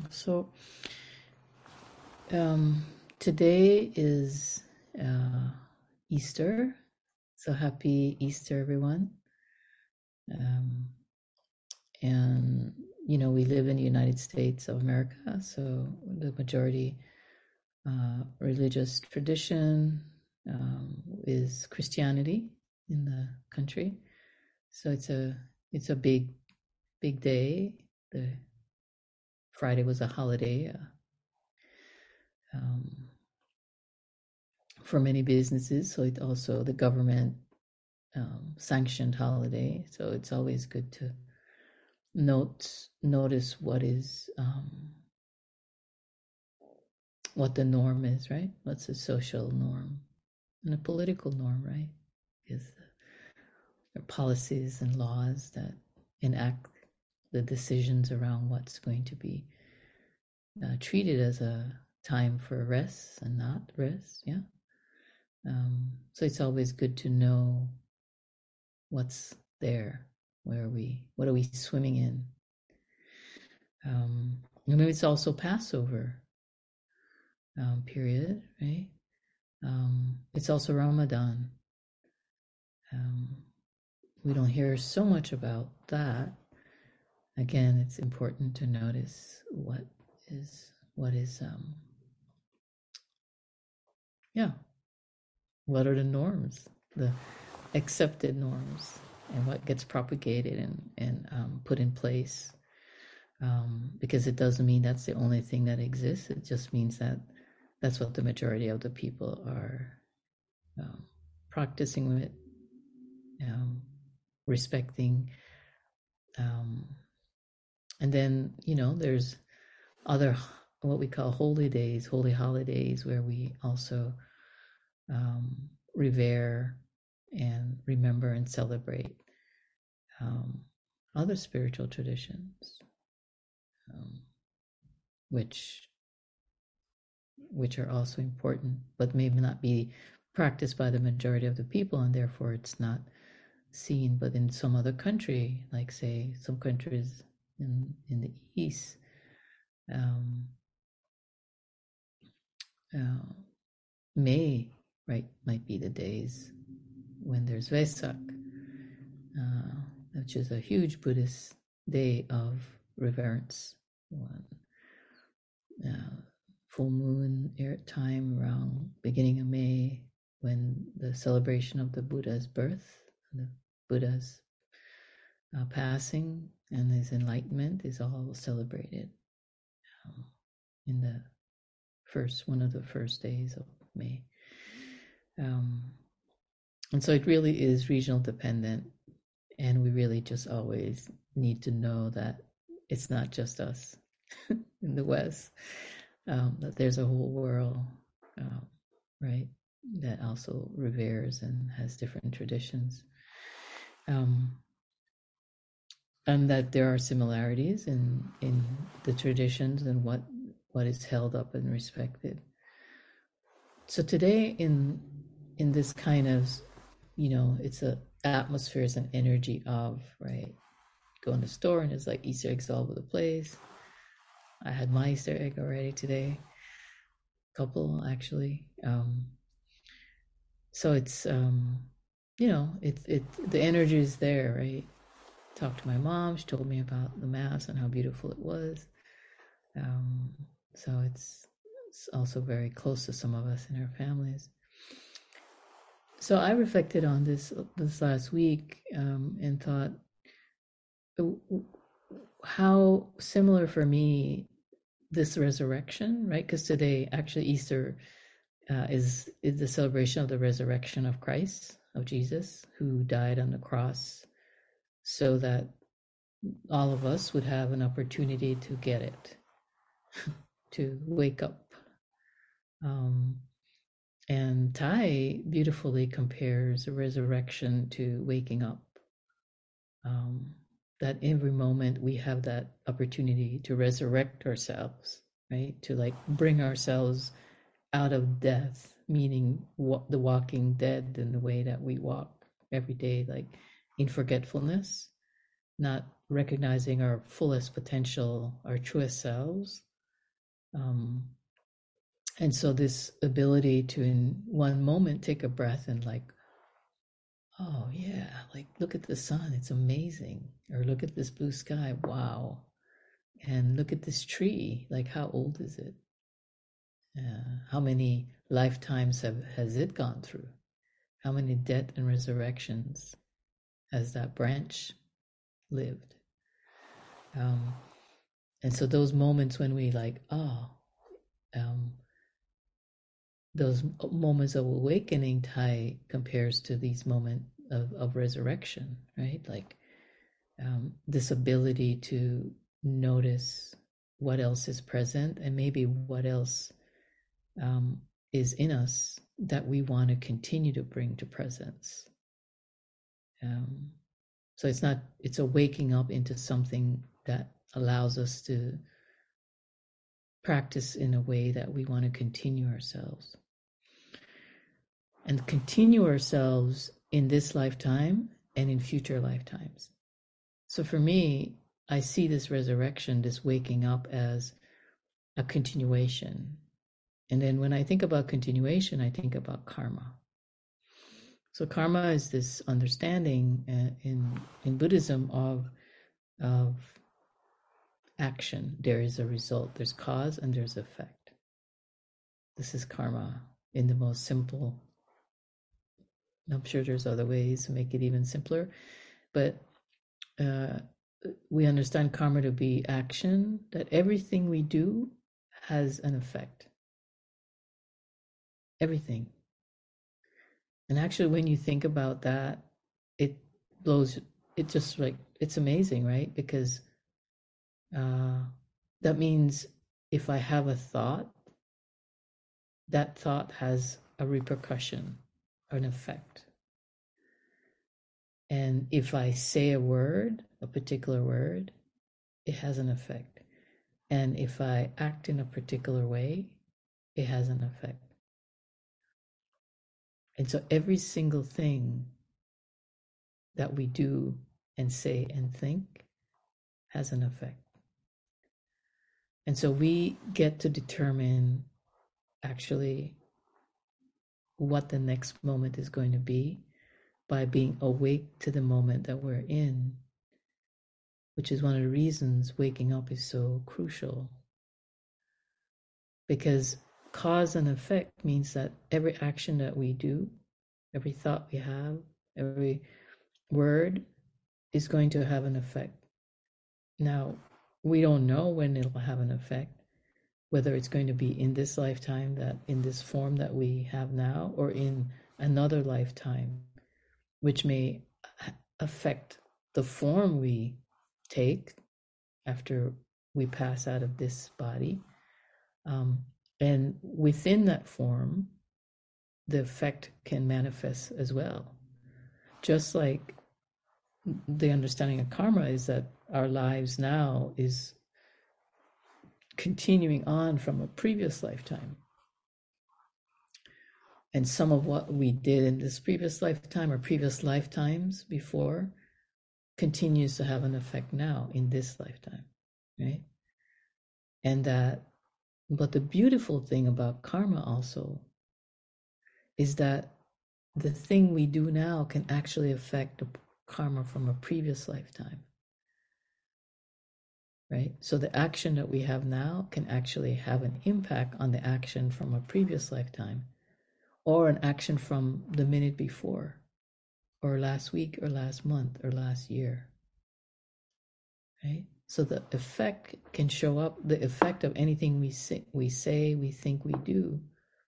So today is Easter. So happy Easter, everyone. And, we live in the United States of America. So the majority religious tradition is Christianity in the country. So it's a big day. The Friday was a holiday. For many businesses, so it also the government sanctioned holiday. So it's always good to notice what the norm is, right? What's the social norm and a political norm, right? Because there are policies and laws that enact the decisions around what's going to be treated as a time for rest and not rest. Yeah. So it's always good to know what's there. What are we swimming in? Maybe it's also Passover period, right? It's also Ramadan. We don't hear so much about that. Again, it's important to notice what is what are the norms, the accepted norms, and what gets propagated and put in place. Because it doesn't mean that's the only thing that exists. It just means that that's what the majority of the people are practicing with, respecting. And then, there's other, what we call holy days, holy holidays, where we also revere and remember and celebrate other spiritual traditions, which are also important, but maybe not be practiced by the majority of the people, and therefore it's not seen. But in some other country, like say some countries in the East, May, right, might be the days when there's Vesak, which is a huge Buddhist day of reverence. Full moon time around beginning of May, when the celebration of the Buddha's birth, the Buddha's passing and his enlightenment is all celebrated in the one of the first days of May. And so it really is regional dependent, and we really just always need to know that it's not just us in the West, that there's a whole world, right, that also reveres and has different traditions. And that there are similarities in the traditions and what is held up and respected. So today in this kind of, it's a atmosphere, it's an energy of, right, go in the store and it's like Easter eggs all over the place. I had my Easter egg already today, couple actually. So it's the energy is there, right? Talked to my mom, she told me about the Mass and how beautiful it was. So it's also very close to some of us in our families. So I reflected on this last week, and thought how similar for me this resurrection, right? Because today, actually, Easter is the celebration of the resurrection of Christ, of Jesus, who died on the cross so that all of us would have an opportunity to get it, to wake up. And Thai beautifully compares the resurrection to waking up. That every moment we have that opportunity to resurrect ourselves, right? To like bring ourselves out of death, meaning the walking dead in the way that we walk every day, like in forgetfulness, not recognizing our fullest potential, our truest selves, Um, and so this ability to, in one moment, take a breath and like, oh yeah, like look at the sun, it's amazing. Or look at this blue sky, wow. And look at this tree, like how old is it? How many lifetimes has it gone through? How many death and resurrections has that branch lived? And so those moments when we like, um, those moments of awakening Tai compares to these moments of resurrection, right? Like this ability to notice what else is present and maybe what else is in us that we want to continue to bring to presence. So it's a waking up into something that allows us to practice in a way that we want to continue ourselves. And continue ourselves in this lifetime and in future lifetimes. So for me, I see this resurrection, this waking up as a continuation. And then when I think about continuation, I think about karma. So karma is this understanding in Buddhism of action. There is a result. There's cause and there's effect. This is karma in the most simple. I'm sure there's other ways to make it even simpler, but we understand karma to be action, that everything we do has an effect. Everything. And actually, when you think about that, it blows, it just like, it's amazing, right? Because that means if I have a thought, that thought has a repercussion, an effect. And if I say a word, a particular word, it has an effect. And if I act in a particular way, it has an effect. And so every single thing that we do and say and think has an effect. And so we get to determine actually what the next moment is going to be by being awake to the moment that we're in, which is one of the reasons waking up is so crucial. Because cause and effect means that every action that we do, every thought we have, every word is going to have an effect. Now, we don't know when it'll have an effect, whether it's going to be in this lifetime, that in this form that we have now, or in another lifetime, which may affect the form we take after we pass out of this body. And within that form, the effect can manifest as well. Just like the understanding of karma is that our lives now is continuing on from a previous lifetime. And some of what we did in this previous lifetime or previous lifetimes before continues to have an effect now in this lifetime, right? And that, but the beautiful thing about karma also is that the thing we do now can actually affect the karma from a previous lifetime, right? So the action that we have now can actually have an impact on the action from a previous lifetime, or an action from the minute before, or last week, or last month, or last year, right? So the effect can show up, the effect of anything we say, we think, we do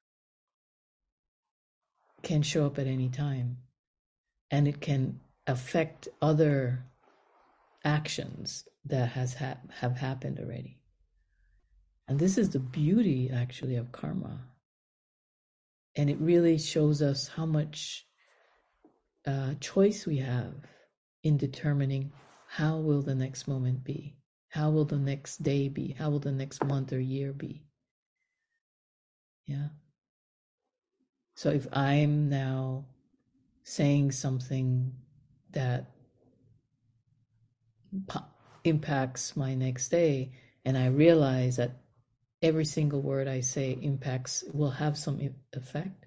can show up at any time. And it can affect other actions that have happened already. And this is the beauty actually of karma. And it really shows us how much choice we have in determining how will the next moment be, how will the next day be, how will the next month or year be. Yeah. So if I'm now saying something that impacts my next day, and I realize that every single word I say will have some effect.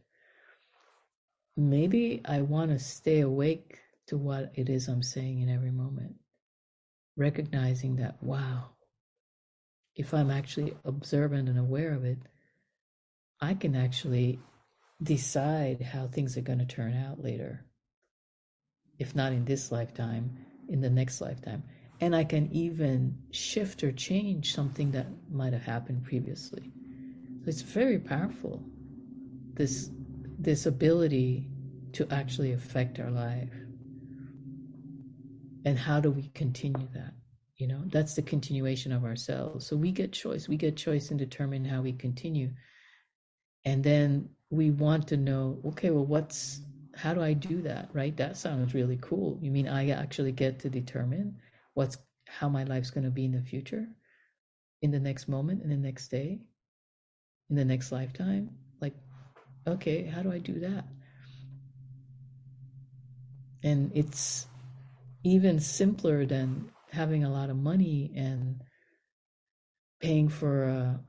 Maybe I want to stay awake to what it is I'm saying in every moment, recognizing that, wow, if I'm actually observant and aware of it, I can actually decide how things are going to turn out later. If not in this lifetime, in the next lifetime. And I can even shift or change something that might have happened previously. It's very powerful, this ability to actually affect our life. And how do we continue that? You know, that's the continuation of ourselves. So we get choice. We get choice in determining how we continue. And then we want to know, okay, well, how do I do that, right? That sounds really cool. You mean I actually get to determine how my life's going to be in the future, in the next moment, in the next day, in the next lifetime? Like, okay, how do I do that? And it's even simpler than having a lot of money and paying for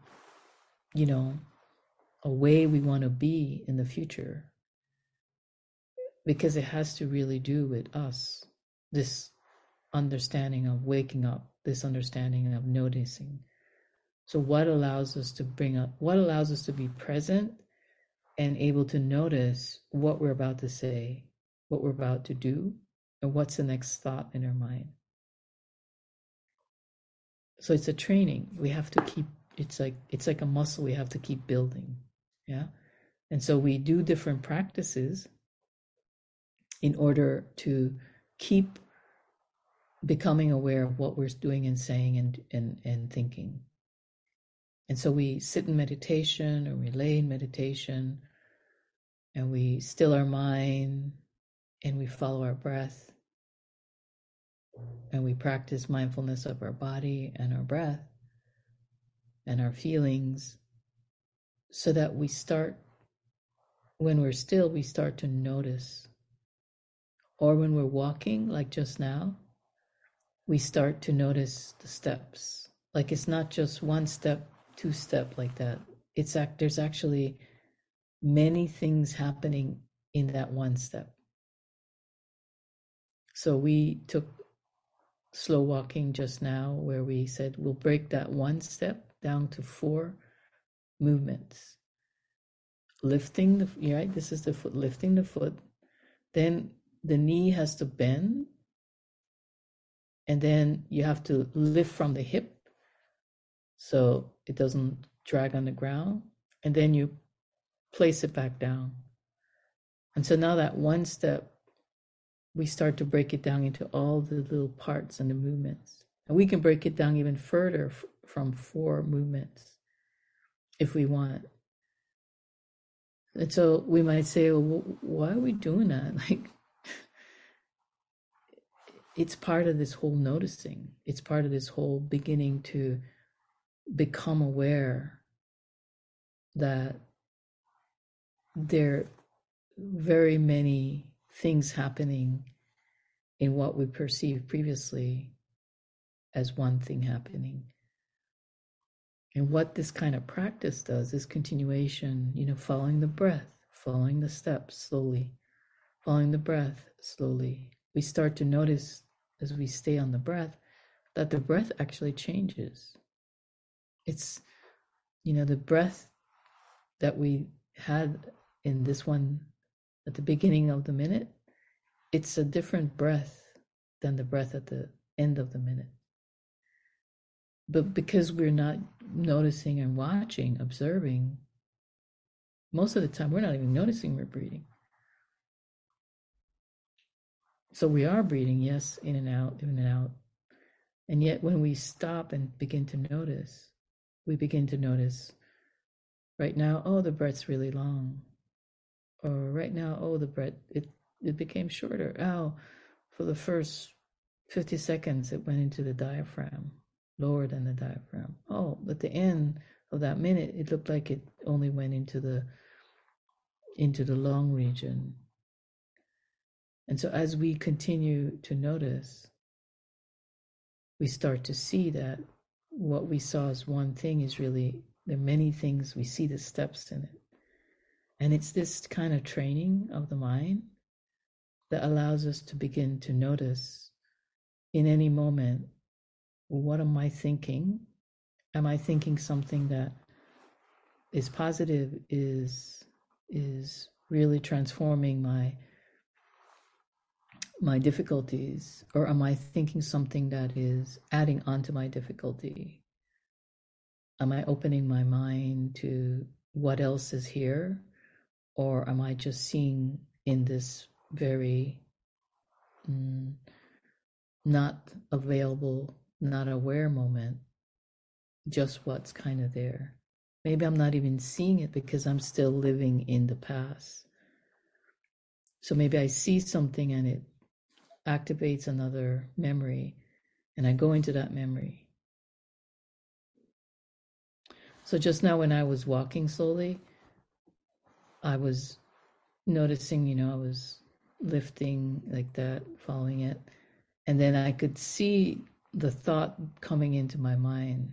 a way we want to be in the future, because it has to really do with us, this understanding of waking up, this understanding of noticing. So what allows us to be present and able to notice what we're about to say, what we're about to do, and what's the next thought in our mind. So it's a training. We have to keep, it's like a muscle we have to keep building. Yeah. And so we do different practices in order to keep becoming aware of what we're doing and saying and thinking. And so we sit in meditation, or we lay in meditation, and we still our mind, and we follow our breath, and we practice mindfulness of our body and our breath and our feelings, so that when we're still, we start to notice. Or when we're walking, like just now, we start to notice the steps. Like it's not just one step, two step like that. There's actually many things happening in that one step. So we took slow walking just now, where we said we'll break that one step down to 4 movements. Lifting right? This is the foot, lifting the foot. Then the knee has to bend. And then you have to lift from the hip so it doesn't drag on the ground. And then you place it back down. And so now that one step, we start to break it down into all the little parts and the movements. And we can break it down even further from 4 movements if we want. And so we might say, well, why are we doing that? Like, it's part of this whole noticing. It's part of this whole beginning to become aware that there are very many things happening in what we perceived previously as one thing happening. And what this kind of practice does is continuation, following the breath, following the steps slowly, following the breath slowly. We start to notice as we stay on the breath that the breath actually changes. It's, the breath that we had in this one at the beginning of the minute, it's a different breath than the breath at the end of the minute. But because we're not noticing and watching, observing, most of the time we're not even noticing we're breathing. So we are breathing, yes, in and out, in and out. And yet when we stop and begin to notice, we begin to notice right now, oh, the breath's really long. Or right now, oh, the breath, it became shorter. Oh, for the first 50 seconds, it went into the diaphragm, lower than the diaphragm. Oh, at the end of that minute, it looked like it only went into the lung region. And so as we continue to notice, we start to see that what we saw as one thing is really There are many things, we see the steps in it. And it's this kind of training of the mind that allows us to begin to notice in any moment, what am I thinking? Am I thinking something that is positive, is really transforming my difficulties, or am I thinking something that is adding on to my difficulty? Am I opening my mind to what else is here, or am I just seeing in this very not available, not aware moment, just what's kind of there? Maybe I'm not even seeing it because I'm still living in the past. So maybe I see something and it activates another memory, and I go into that memory. So just now when I was walking slowly, I was noticing, I was lifting like that, following it. And then I could see the thought coming into my mind.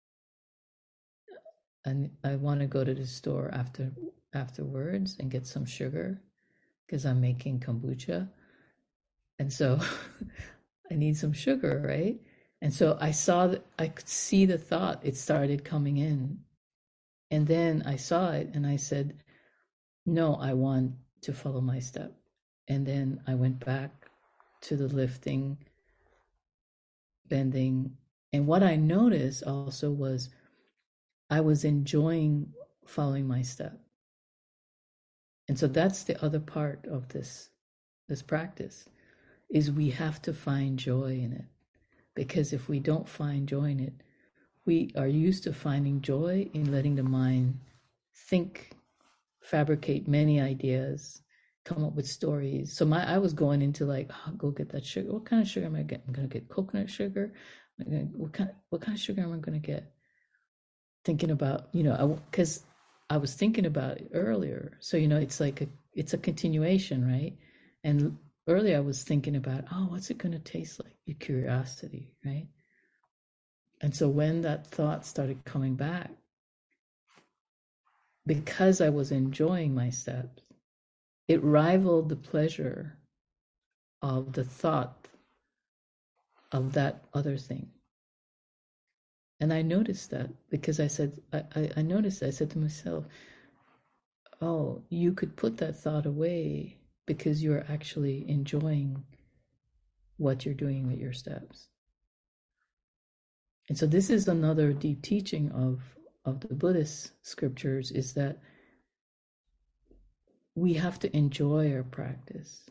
And I want to go to the store afterwards and get some sugar because I'm making kombucha. And so I need some sugar, right? And so I could see the thought, it started coming in. And then I saw it and I said, no, I want to follow my step. And then I went back to the lifting, bending. And what I noticed also was I was enjoying following my step. And so that's the other part of this practice, is we have to find joy in it. Because if we don't find joy in it, we are used to finding joy in letting the mind think, fabricate many ideas, come up with stories. So I was going into like, oh, go get that sugar. What kind of sugar am I getting? I'm going to get coconut sugar. What kind of sugar am I going to get? Thinking about, because I was thinking about it earlier. So, it's like it's a continuation, right? And earlier I was thinking about, oh, what's it going to taste like? Your curiosity, right? And so when that thought started coming back, because I was enjoying my steps, it rivaled the pleasure of the thought of that other thing. And I noticed that because I said, I noticed, I said to myself, oh, you could put that thought away because you're actually enjoying what you're doing with your steps. And so this is another deep teaching of the Buddhist scriptures, is that we have to enjoy our practice.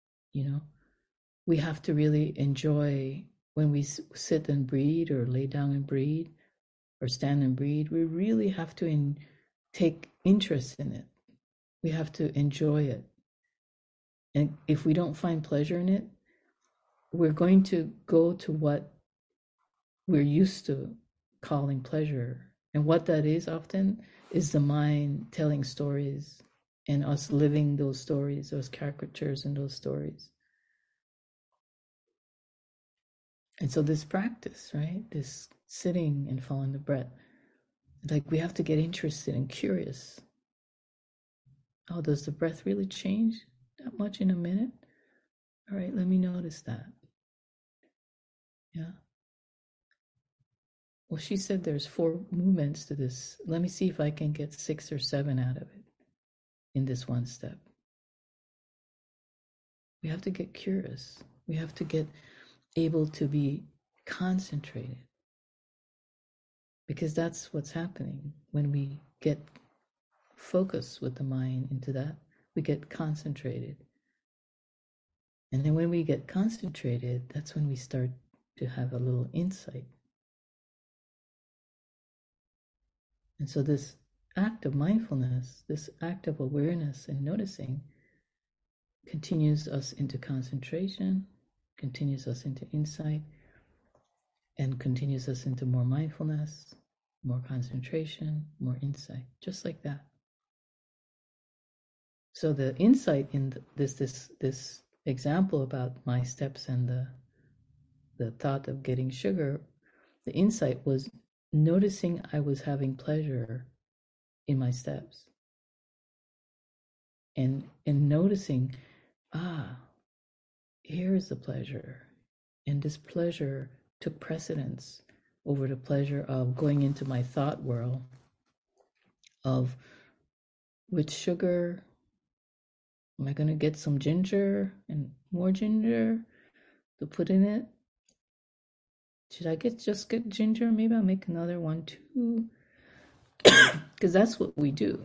We have to really enjoy when we sit and breathe, or lay down and breathe, or stand and breathe. We really have to take interest in it. We have to enjoy it. And if we don't find pleasure in it, we're going to go to what we're used to calling pleasure. And what that is often is the mind telling stories and us living those stories, those caricatures in those stories. And so this practice, right, this sitting and following the breath, like we have to get interested and curious. Oh, does the breath really change that much in a minute? All right, let me notice that. Yeah. Well, she said there's 4 movements to this. Let me see if I can get 6 or 7 out of it in this one step. We have to get curious. We have to get able to be concentrated, because that's what's happening when we get focused with the mind into that. We get concentrated. And then when we get concentrated, that's when we start to have a little insight. And so this act of mindfulness, this act of awareness and noticing, continues us into concentration, continues us into insight, and continues us into more mindfulness, more concentration, more insight, just like that. So the insight in this example about my steps and the thought of getting sugar, the insight was noticing I was having pleasure in my steps, and noticing, here's the pleasure, and this pleasure took precedence over the pleasure of going into my thought world of, with sugar, am I going to get some ginger and more ginger to put in it? Should I just get ginger? Maybe I'll make another one too. Because that's what we do.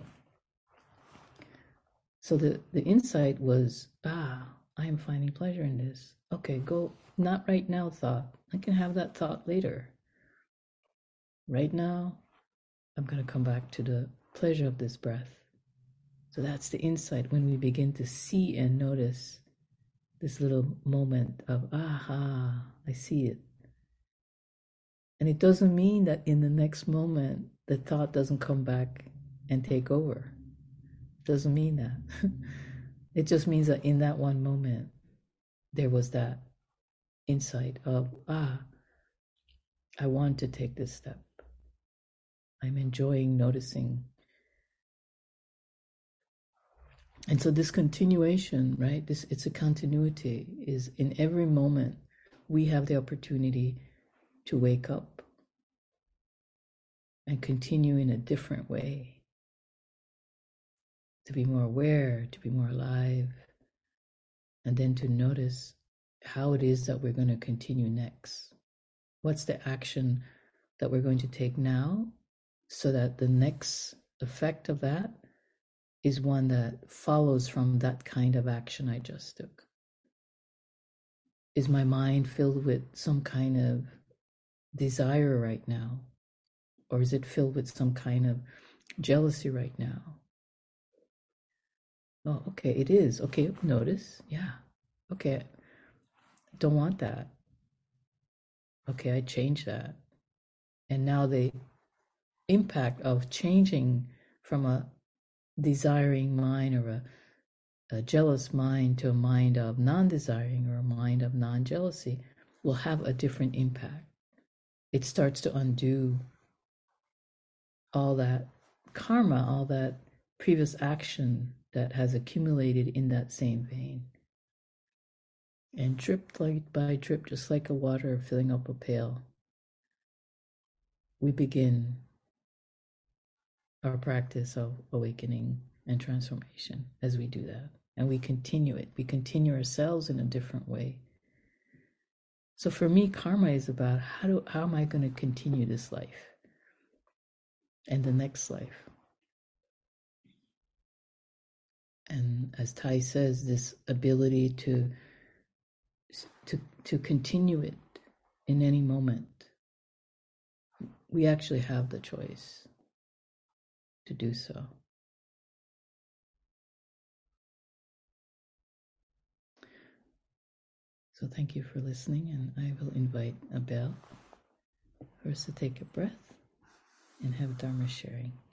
So the insight was, I am finding pleasure in this. Okay, go, not right now thought. I can have that thought later. Right now, I'm going to come back to the pleasure of this breath. So that's the insight when we begin to see and notice this little moment of, aha, I see it. And it doesn't mean that in the next moment, the thought doesn't come back and take over. It doesn't mean that. It just means that in that one moment, there was that insight of, I want to take this step. I'm enjoying noticing. And so this continuation, right? It's a continuity, is in every moment we have the opportunity to wake up and continue in a different way, to be more aware, to be more alive, and then to notice how it is that we're going to continue next. What's the action that we're going to take now so that the next effect of that is one that follows from that kind of action I just took? Is my mind filled with some kind of desire right now? Or is it filled with some kind of jealousy right now? Oh, okay, it is. Okay, notice. Yeah. Okay, don't want that. Okay, I change that. And now the impact of changing from a desiring mind or a jealous mind to a mind of non-desiring or a mind of non-jealousy will have a different impact. It starts to undo all that karma, all that previous action that has accumulated in that same vein. And drip by drip, just like a water filling up a pail, we begin our practice of awakening and transformation as we do that. And we continue it. We continue ourselves in a different way. So for me, karma is about how am I going to continue this life and the next life? And as Tai says, this ability to continue it in any moment, we actually have the choice to do so. So thank you for listening, and I will invite Abel first to take a breath and have Dharma sharing.